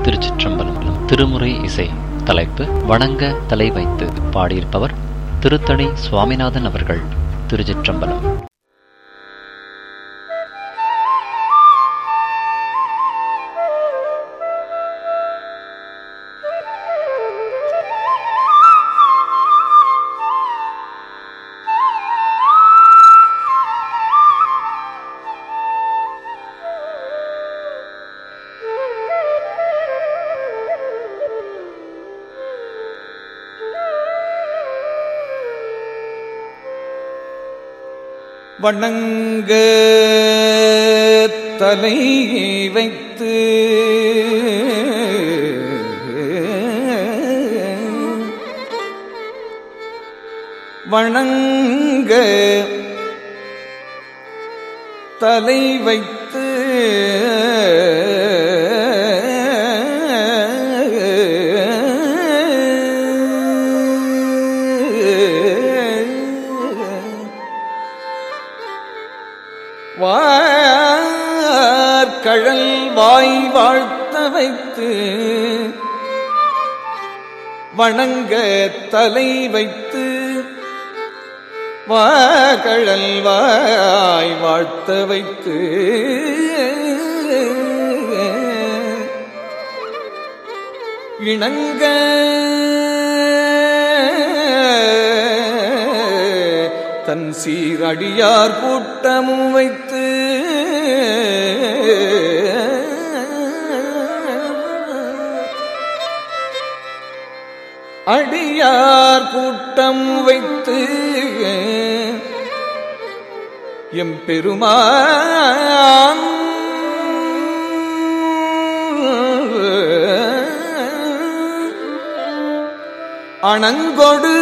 திருச்சிற்றம்பலம். திருமுறை இசை. தலைப்பு வணங்க தலை வைத்து. பாடியிருப்பவர் திருத்தணி சுவாமிநாதன் அவர்கள். திருச்சிற்றம்பலம். வணங்க தலை வைத்து வணங்க தலை வைத்து வார்கழல் வாய் வாழ்த்த வைத்து வணங்க தலை வைத்து வார்கழல் வாய் வாழ்த்த வைத்து இணங்க தன் சீரடியார் கூட்டமும் வைத்து அடியார் கூட்டம் வைத்து எம்பெருமான் அணங்கொடு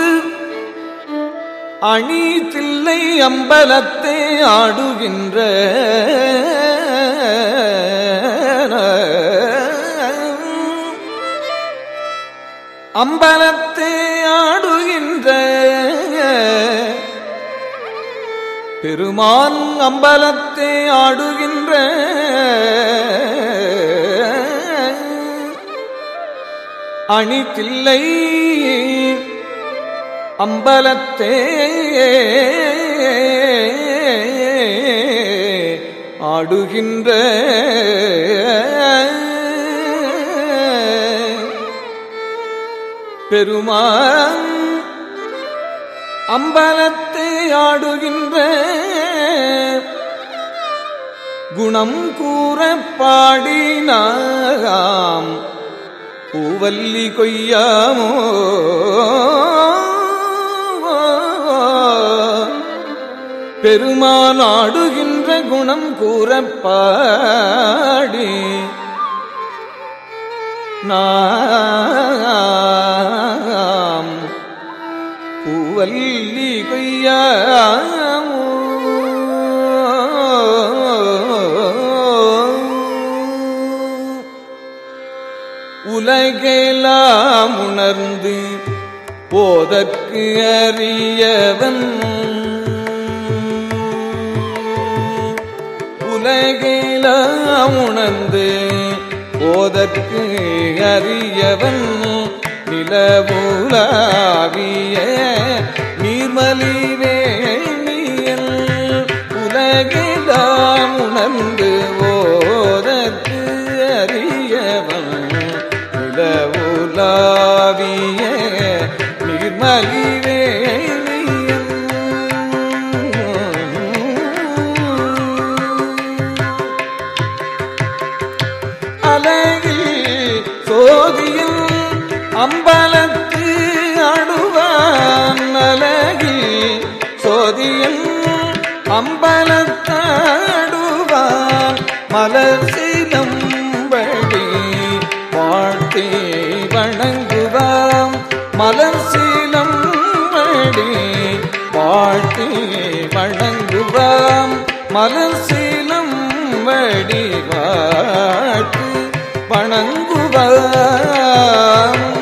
அணி தில்லை அம்பலத்தே ஆடுகின்ற அம்பலத்தே ஆடுகின்ற பெருமான் அம்பலத்தே ஆடுகின்ற அணி தில்லை அம்பலத்தே ஆடுகின்ற பெருமான் அம்பலத்தை ஆடுகின்ற குணம் கூற பாடினாம் பூவல்லி கொய்யாமோ பெருமான் ஆடுகின்ற குணம் கூற பாடி நாம் பூவல்லி கொய்யாமோ உலகெல்லாம் உணர்ந்து போதற்கு அறியவன் உலகெல்லாம் உணர்ந்து போதற்கு அறியவன் நிலவுலாவிய நீர்மலிவேணியன் உலகெல்லாம் உணர்ந்து போதற்கு அறியவன் நிலவுலாவிய நீர்மலிவேணியன் சோதியும் அம்பலத்து ஆடுவான் அலகில் சோதியும் அம்பலத்தாடுவான் மலர் சீலம்படி வாழ்த்தி வணங்குவாம் மலர் சீலம்படி வாழ்த்தி வணங்குவாம் மலர் சீலம்படி வாழ்த்தி வணங்குவாம்